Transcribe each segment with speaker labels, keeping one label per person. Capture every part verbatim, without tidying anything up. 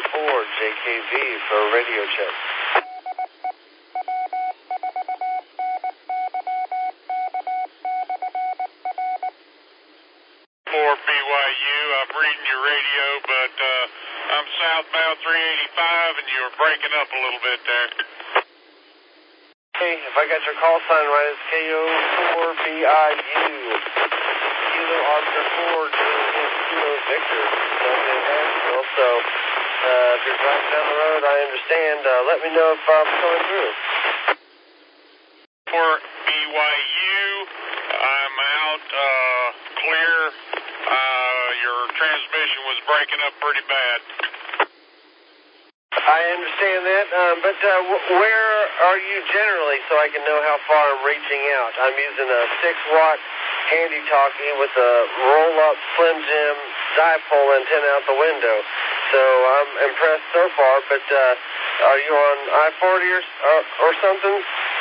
Speaker 1: four, J K V for a radio check.
Speaker 2: four B Y U, I'm reading your radio, but uh, I'm southbound three eighty-five and you were breaking up a little bit there.
Speaker 1: Okay, if I got your call sign right, it's K O four B I U. Kilo Oscar four, Kilo Victor. So, uh, if you're driving down the road, I understand. Uh, let me know if I'm coming through.
Speaker 2: four B Y U, I'm out uh, clear. Uh, your transmission was breaking up pretty bad.
Speaker 1: I understand that, um, but uh, w- where are you generally so I can know how far I'm reaching out? I'm using a six watt handy-talkie with a roll-up Slim Jim dipole antenna out the window. So I'm impressed so far, but uh, are you on I forty or, or, or something?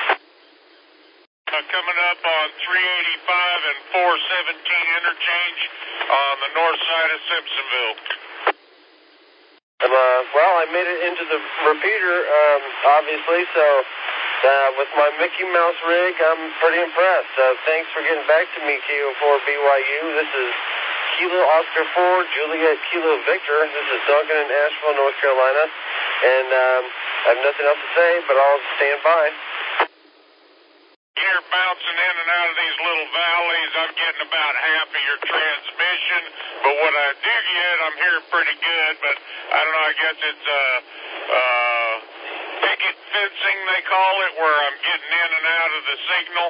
Speaker 2: Uh, coming up on three eighty-five and four seventeen interchange on the north side of Simpsonville.
Speaker 1: Um, uh, well, I made it into the repeater, um, obviously, so uh, with my Mickey Mouse rig, I'm pretty impressed. Uh, thanks for getting back to me, K O four B Y U. This is Kilo Oscar four, Juliet Kilo Victor. This is Duncan in Asheville, North Carolina, and um, I have nothing else to say, but I'll stand by.
Speaker 2: You're bouncing in and out of these little valleys. I'm getting about half of your transmission, but what I do get, I'm hearing pretty good, but I don't know, I guess it's uh, uh, picket fencing, they call it, where I'm getting in and out of the signal.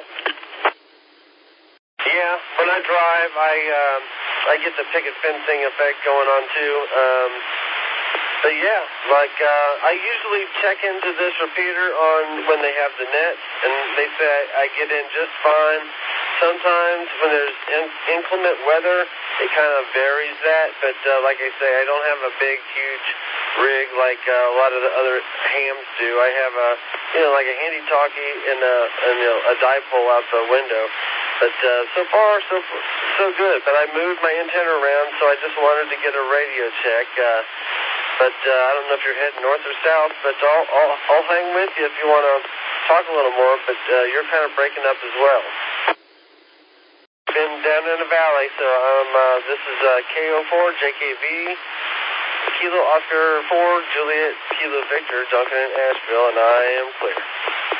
Speaker 1: Yeah, when I drive, I um, I get the picket fencing effect going on too. Um, but yeah, like uh, I usually check into this repeater on when they have the net, and they say I, I get in just fine. Sometimes when there's in, inclement weather, it kind of varies that. But uh, like I say, I don't have a big, huge rig like uh, a lot of the other hams do. I have a, you know, like a handy talkie and a, and, you know, a dipole out the window. But uh, so far, so so good. But I moved my antenna around, so I just wanted to get a radio check. Uh, but uh, I don't know if you're heading north or south, but I'll, I'll, I'll hang with you if you want to talk a little more. But uh, you're kind of breaking up as well. Been down in the valley, so um, uh, this is uh, K O four, J K V, Kilo Oscar four, Juliet Kilo Victor, Duncan in Asheville, and I am clear.